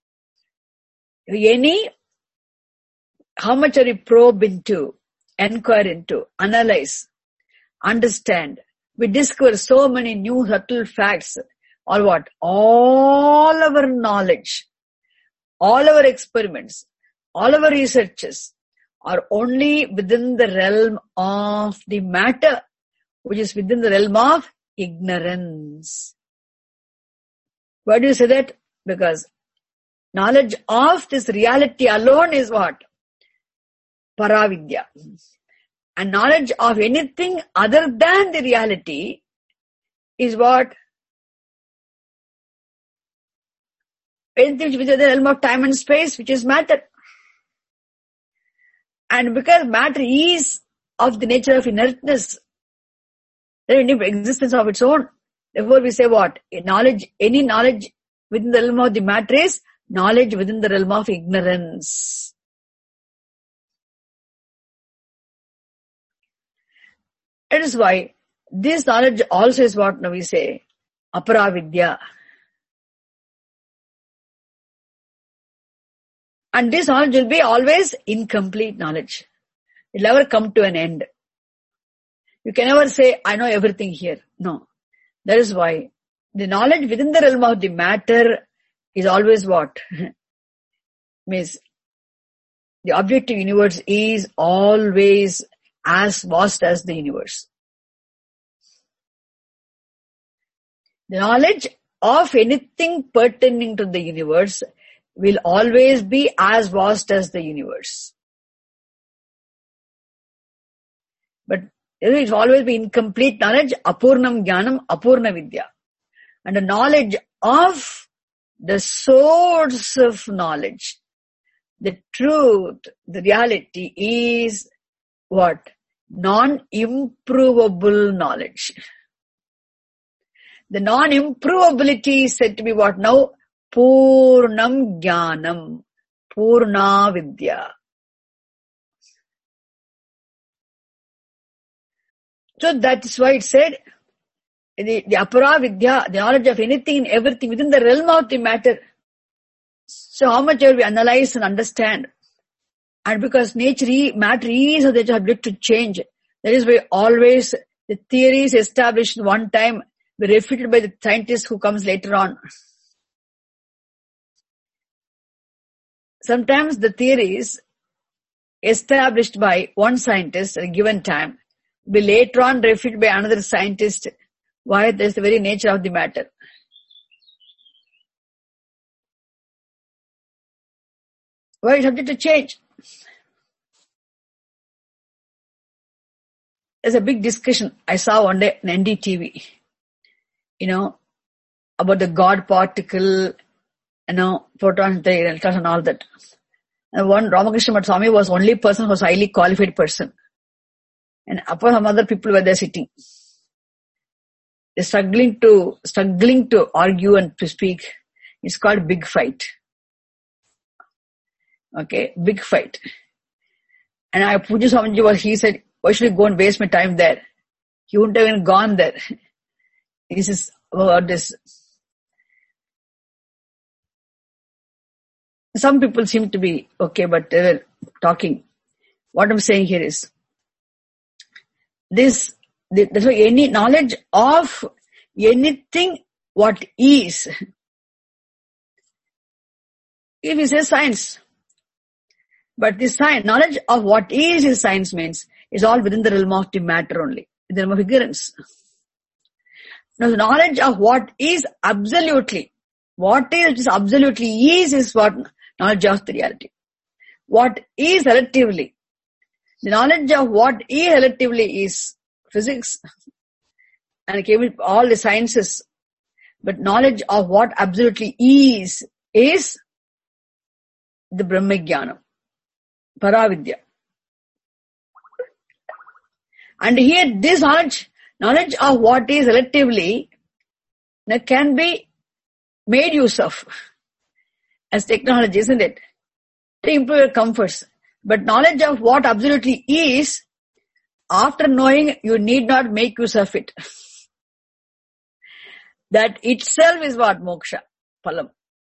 Any, how much are we probe into, inquire into, analyze, understand, we discover so many new subtle facts, or what? All our knowledge, all our experiments, all our researches are only within the realm of the matter, which is within the realm of ignorance. Why do you say that? Because knowledge of this reality alone is what? Paravidya. And knowledge of anything other than the reality is what? Anything which is within the realm of time and space, which is matter. And because matter is of the nature of inertness, there is no existence of its own. Therefore we say what? Knowledge, any knowledge within the realm of the matter is knowledge within the realm of ignorance. That is why this knowledge also is what now we say, aparavidya. And this knowledge will be always incomplete knowledge. It will never come to an end. You can never say, I know everything here. No. That is why the knowledge within the realm of the matter is always what? Means the objective universe is always as vast as the universe. The knowledge of anything pertaining to the universe will always be as vast as the universe. But it will always be incomplete knowledge, apurnam jnanam, apurna vidya. And the knowledge of the source of knowledge, the truth, the reality is what? Non-improvable knowledge. The non-improvability is said to be what now? Purnam Jnanam. Purna Vidya. So that's why it said, the, the Apara Vidya, the knowledge of anything and everything within the realm of the matter. So how much ever we analyze and understand, and because nature, matter is of the ability to change, that is why always the theories established one time were refuted by the scientist who comes later on. Sometimes the theories established by one scientist at a given time will later on refuted by another scientist. Why? That's the very nature of the matter. Why is subject to change? There's a big discussion I saw one day on N D T V, you know, about the God particle, you know, protons, electrons and all that. And one Ramakrishna Math Swami was the only person who was a highly qualified person. And upon some other people were there sitting. They're struggling to, struggling to argue and to speak. It's called big fight. Okay, big fight. And I, Puja Swamiji was, he said, why should I go and waste my time there? He wouldn't have even gone there. This is about this. Some people seem to be okay, but they were talking. What I'm saying here is, this, that's why any knowledge of anything what is, if we say science, but this science, knowledge of what is is science means, is all within the realm of the matter only, in the realm of ignorance. Now the knowledge of what is absolutely, what is absolutely is, is what knowledge of the reality. What is relatively, the knowledge of what is relatively is physics, and it came with all the sciences, but knowledge of what absolutely is, is the Brahmajnana, Paravidya. And here this knowledge, knowledge of what is relatively, that can be made use of as technology, isn't it? To improve your comforts. But knowledge of what absolutely is, after knowing, you need not make use of it. That itself is what? Moksha, phalam.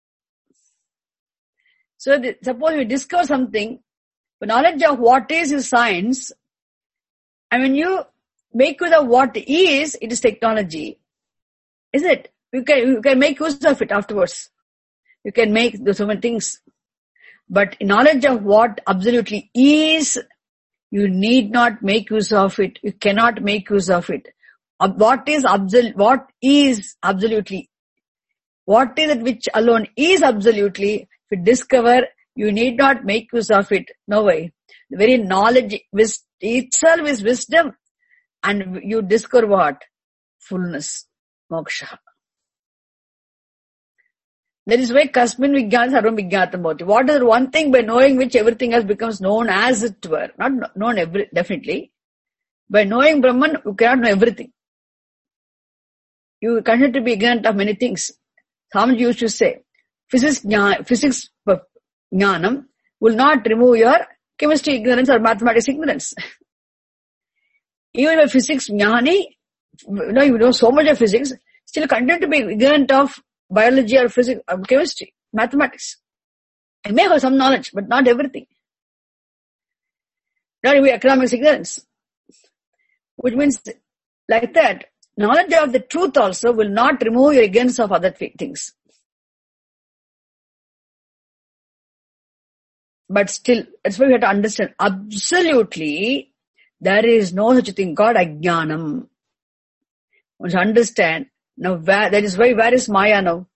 So the, suppose you discover something, but knowledge of what is is science, and when you make use of what is, it is technology. Is it? You can, you can make use of it afterwards. You can make so many things. But knowledge of what absolutely is, you need not make use of it. You cannot make use of it. What is absolute? What is absolutely? What is it which alone is absolutely? If you discover, you need not make use of it. No way. The very knowledge itself is wisdom, and you discover what? Fullness, moksha. That is why kasmin vijnana sarvam vijnatam bhavati. What is one thing by knowing which everything else becomes known as it were? Not known every, definitely. By knowing Brahman, you cannot know everything. You continue to be ignorant of many things. Swamiji used to say, physics, physics jnanam will not remove your chemistry ignorance or mathematics ignorance. Even if physics jnani, you know, you know so much of physics, still continue to be ignorant of biology or physics, or chemistry, mathematics. I may have some knowledge, but not everything. Not even economics ignorance. Which means, like that, knowledge of the truth also will not remove your ignorance of other things. But still, that's why we have to understand, absolutely, there is no such a thing called ajnanam. Once you understand, now where, that is why, where is Maya now?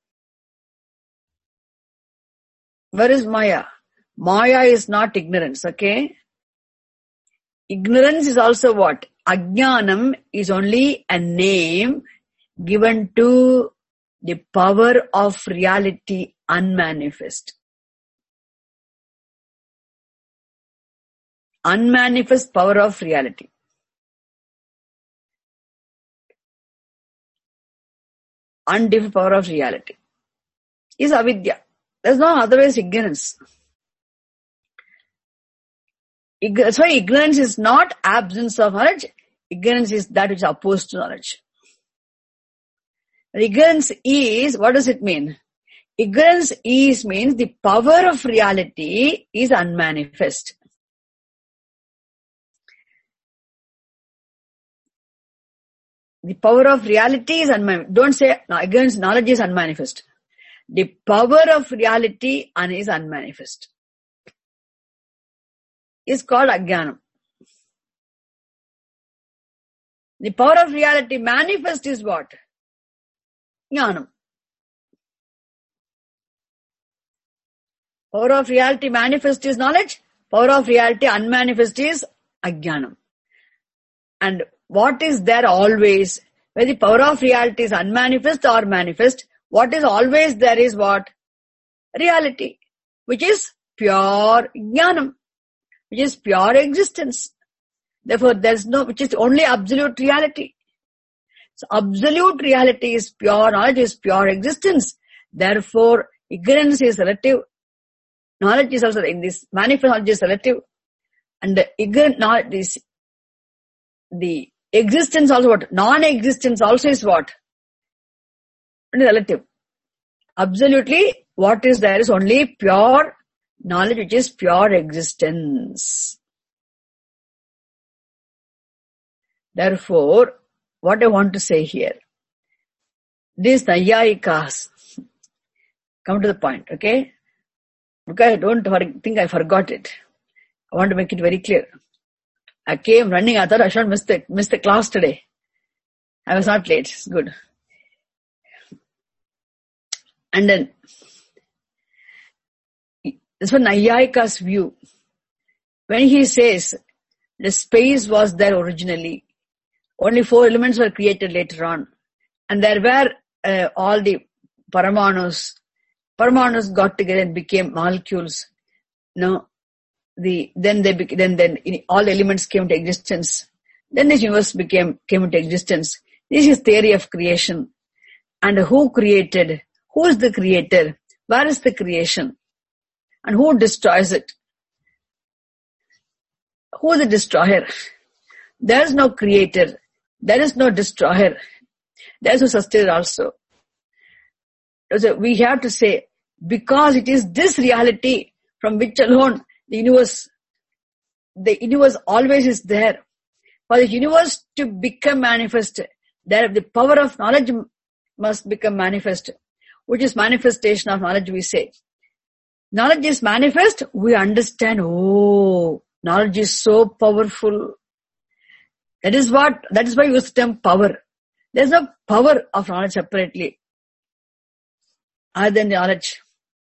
Where is Maya? Maya is not ignorance, okay? Ignorance is also what? Ajnanam is only a name given to the power of reality unmanifest. Unmanifest power of reality. Undifferent power of reality. is avidya. There's no otherwise ignorance. Ig- so ignorance is not absence of knowledge. Ignorance is that which is opposed to knowledge. Ignorance is, what does it mean? Ignorance is means the power of reality is unmanifest. The power of reality is unmanifest. Don't say no, ignorance, knowledge is unmanifest. The power of reality is unmanifest. Is called ajnanam. The power of reality manifest is what? Jnanam. Power of reality manifest is knowledge. Power of reality unmanifest is ajnanam. And what is there always? Where the power of reality is unmanifest or manifest, what is always there is what? Reality, which is pure jnanam, which is pure existence. Therefore, there is no, which is only absolute reality. So, absolute reality is pure knowledge, is pure existence. Therefore, ignorance is relative. Knowledge is also in this manifest knowledge is relative, and the ignorant knowledge is the existence also what? Non-existence also is what? Relative. Absolutely, what is there is only pure knowledge, which is pure existence. Therefore, what I want to say here, these Naiyayikas, come to the point, okay? Because I don't think I forgot it. I want to make it very clear. I came running, I thought I should miss the, miss the class today. I was not late, it's good. And then, this was Naiyayika's view. When he says, the space was there originally, only four elements were created later on. And there were uh, all the Paramanus. Paramanus got together and became molecules. No, the then they became, then then all elements came to existence. Then this universe became came into existence. This is theory of creation. And who created? Who is the creator? Where is the creation? And who destroys it? Who is the destroyer? There is no creator. There is no destroyer. There is no sustainer also. So we have to say, because it is this reality from which alone the universe, the universe always is there. For the universe to become manifest, there the power of knowledge must become manifest, which is manifestation of knowledge, we say. Knowledge is manifest, we understand, oh, knowledge is so powerful. That is what, that is why we use the term power. There is no power of knowledge separately, other than the knowledge.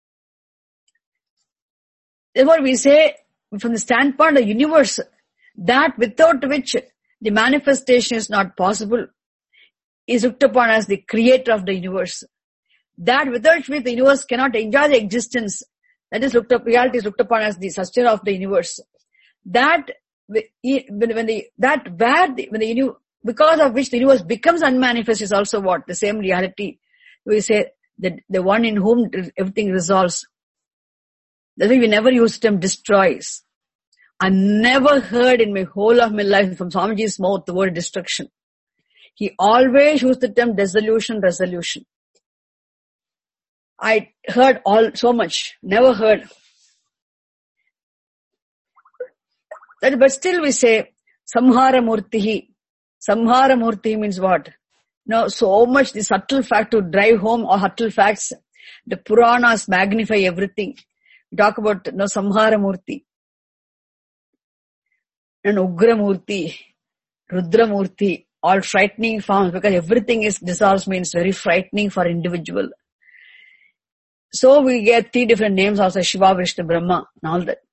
Therefore, we say, from the standpoint of the universe, that without which the manifestation is not possible, is looked upon as the creator of the universe. That without which the universe cannot enjoy the existence, that is looked up, reality is looked upon as the sustainer of the universe. That, when the, that where the, when the, because of which the universe becomes unmanifest is also what? The same reality. We say, that the one in whom everything resolves. That's why we never use the term destroys. I never heard in my whole of my life from Swamiji's mouth the word destruction. He always used the term dissolution, resolution. I heard all so much, never heard. That, but still we say, samhara murtihi. Samhara murtihi means what? No, so much the subtle fact to drive home or subtle facts. The Puranas magnify everything. We talk about no samhara murti. And ugra murti, rudra murti, all frightening forms, because everything is dissolves means very frightening for individual. So we get three different names also, Shiva, Vishnu, Brahma, and all that.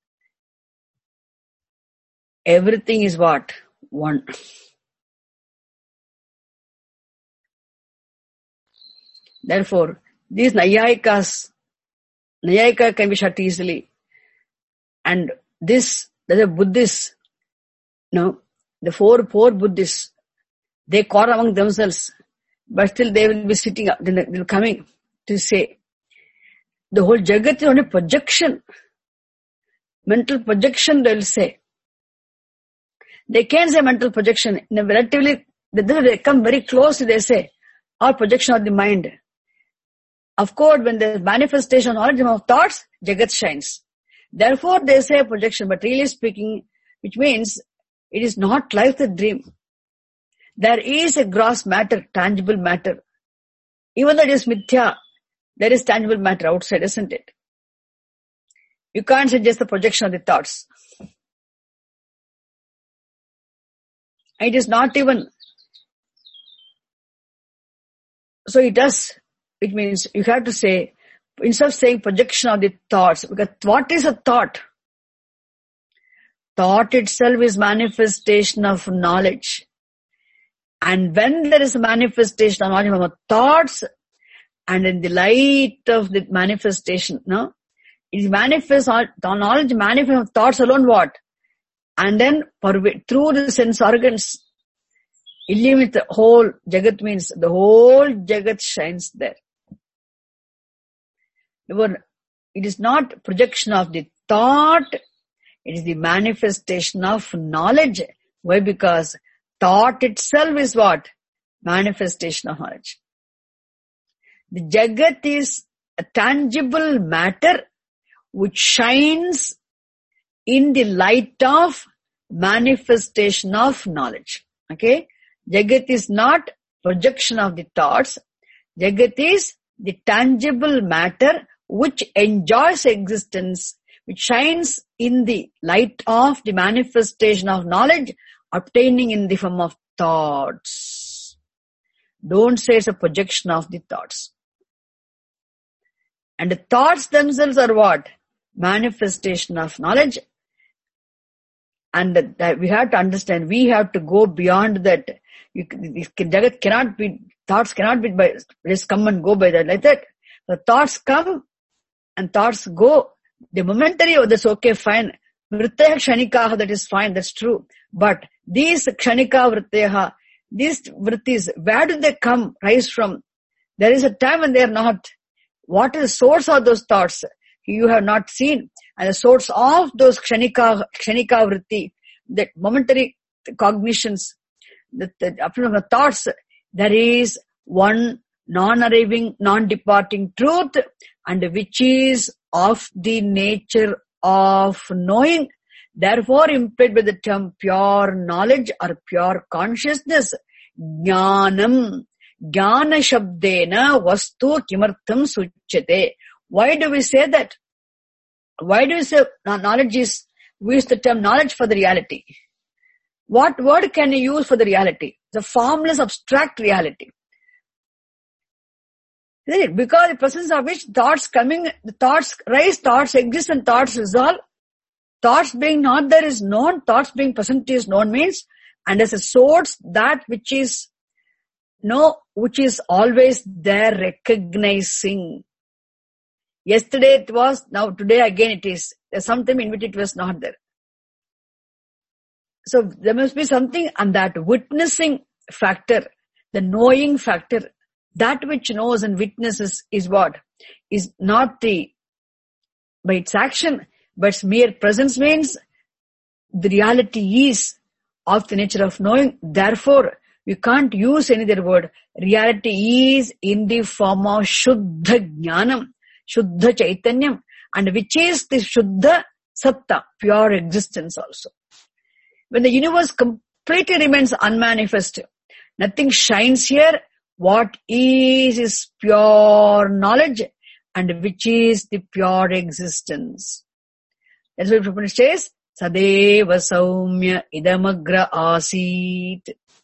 Everything is what? One. Therefore, these Naiyayikas, Naiyayika can be shut easily. And this, the Buddhists, no, the four, four Buddhists, they quarrel among themselves, but still they will be sitting up, they will coming to say, the whole Jagat is only projection. Mental projection, they'll say. They can say mental projection. In a relatively, they come very close, they say, or projection of the mind. Of course, when there is manifestation or origin of thoughts, Jagat shines. Therefore, they say projection, but really speaking, which means it is not like the dream. There is a gross matter, tangible matter. Even though it is mithya, there is tangible matter outside, isn't it? You can't say just the projection of the thoughts. It is not even. So it does. It means you have to say, instead of saying projection of the thoughts, because what is a thought? Thought itself is manifestation of knowledge. And when there is a manifestation of knowledge of thoughts, and in the light of the manifestation, no? It is manifest, the knowledge manifest of thoughts alone what? And then through the sense organs, illimit the whole Jagat means the whole Jagat shines there. It is not projection of the thought, it is the manifestation of knowledge. Why? Because thought itself is what? Manifestation of knowledge. The Jagat is a tangible matter which shines in the light of manifestation of knowledge. Okay? Jagat is not projection of the thoughts. Jagat is the tangible matter which enjoys existence, which shines in the light of the manifestation of knowledge obtaining in the form of thoughts. Don't say it's a projection of the thoughts. And the thoughts themselves are what? Manifestation of knowledge. And that we have to understand, we have to go beyond that. You, Jagat cannot be, thoughts cannot be by, just come and go by that, like that. The thoughts come and thoughts go. The momentary, oh, that's okay, fine. Vrittaya kshanikaha, that is fine, that's true. But these kshanika vrittaya, these vrittis, where do they come, rise from? There is a time when they are not. What is the source of those thoughts? You have not seen. And the source of those kshanika, kshanika vritti, that momentary cognitions, the, the, from the thoughts, there is one non-arriving, non-departing truth, and which is of the nature of knowing, therefore implied by the term pure knowledge or pure consciousness, jnanam. Jnana shabdena vastu kimartham suchyate. Why do we say that? Why do we say knowledge is, we use the term knowledge for the reality? What word can you use for the reality? The formless abstract reality. Isn't it? Because the presence of which thoughts coming, the thoughts rise, thoughts exist and thoughts resolve. Thoughts being not there is known, thoughts being present is known means, and as a source that which is no, which is always there recognizing. Yesterday it was, now today again it is. There's something in which it was not there. So there must be something, and that witnessing factor, the knowing factor, that which knows and witnesses is what? Is not the, by its action, but mere presence means the reality is of the nature of knowing. Therefore, you can't use any other word. Reality is in the form of Shuddha Jnanam, Shuddha Chaitanyam, and which is the Shuddha Satta, pure existence also. When the universe completely remains unmanifest, nothing shines here. What is is pure knowledge, and which is the pure existence. That's what Prabhupada says, Sadeva Saumya Idamagra Asit.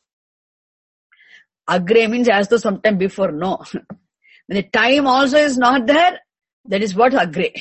Agre means as though sometime before, no. When the time also is not there, that is what agre.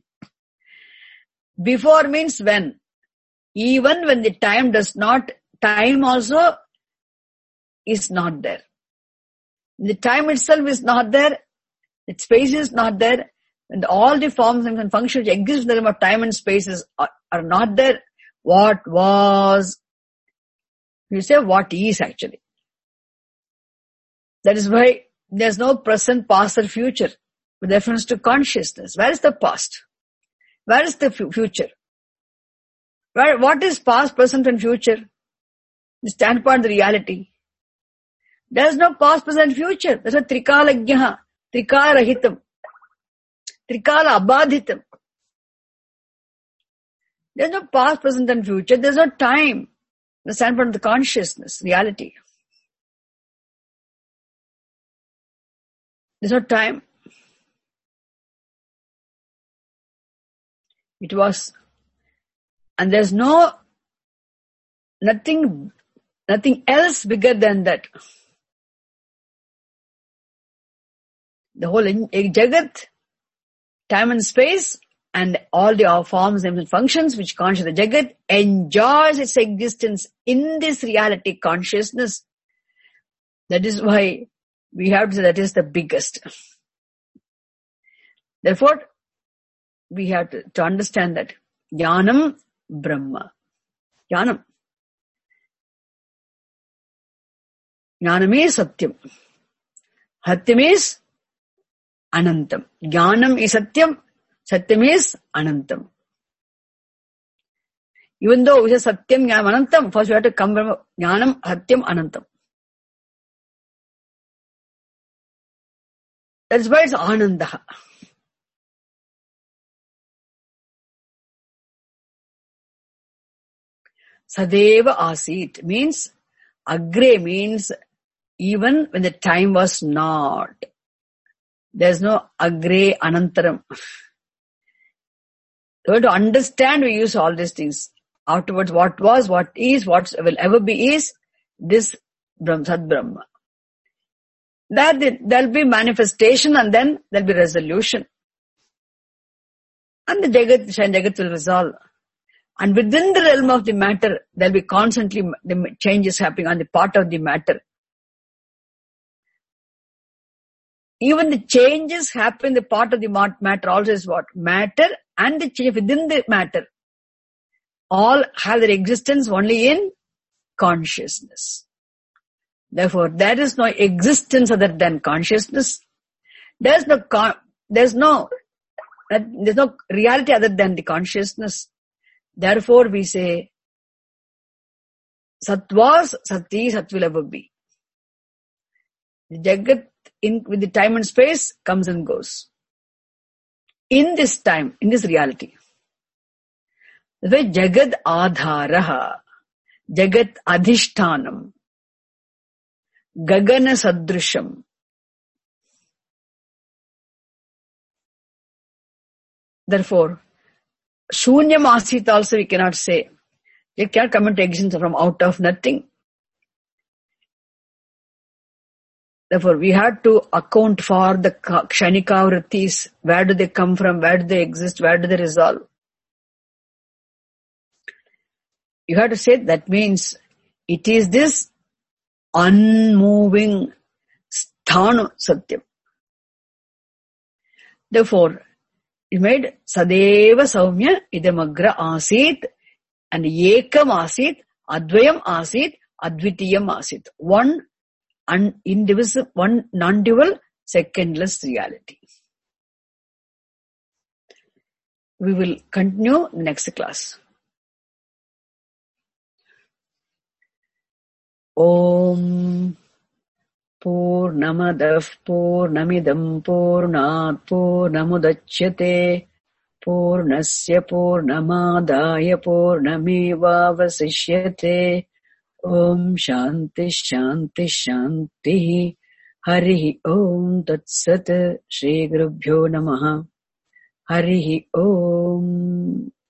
Before means when. Even when the time does not, time also is not there. The time itself is not there, the space is not there, and all the forms and functions which exist in the realm of time and spaces are, are not there. What was, you say what is actually. That is why there's no present, past or future. with reference to consciousness. Where is the past? Where is the f- future? Where, what is past, present and future? The standpoint of the reality. There is no past, present, future. There is a trikalagyaha, trikarahitam, trikala abadhitam. There is no past, present and future. There is no time. The standpoint of the consciousness, reality. There is no time. It was, and there is no, nothing, nothing else bigger than that. The whole Jagat, time and space, and all the forms and functions which constitute the Jagat enjoys its existence in this reality consciousness. That is why we have to say that is the biggest. Therefore, we have to, to understand that Jnanam Brahma. Jnanam. Jnanam is Satyam. Satyam is Anantam. Jnanam is Satyam. Satyam is Anantam. Even though we say Satyam, Jnanam, Anantam, first we have to come from Jnanam, Satyam, Anantam. That's why it's Anandaha. Sadeva Asit means, Agre means even when the time was not. There's no Agre Anantaram. So to understand, we use all these things. Afterwards, what was, what is, what will ever be is this Brahma, Sad Brahma. That there'll be manifestation and then there'll be resolution. And the Jagat, Jagat will resolve. And within the realm of the matter, there'll be constantly the changes happening on the part of the matter. Even the changes happen in the part of the matter also is what? Matter and the change within the matter. All have their existence only in consciousness. Therefore, there is no existence other than consciousness. There's no, con- there's no, there's no reality other than the consciousness. Therefore, we say, Sat was, Sati, Sat will ever be. The Jagat in, with the time and space comes and goes. In this time, in this reality. That's why Jagat Adharaha, Jagat Adhishtanam, Gagana Sadrisham. Therefore, Shunyam Asit also we cannot say. You cannot come into existence from out of nothing. Therefore, we have to account for the Kshanika Vrittis. Where do they come from? Where do they exist? Where do they resolve? You have to say that means it is this unmoving Sthanu Satyam. Therefore, it made Sadeva Saumya Idamagra Asit and Yekam Asit, Advayam Asit, Advitiyam Asit. One un- indivisible, one non-dual, secondless reality. We will continue in the next class. Om Purnamadav Purnamidam Purnat Purnamudachyate Purnasya Purnamadaya Purnamevavasishyate. Om Shanti Shanti Shanti. Harihi Om Tatsat. Shri Gurubhyo Namaha. Harihi Om.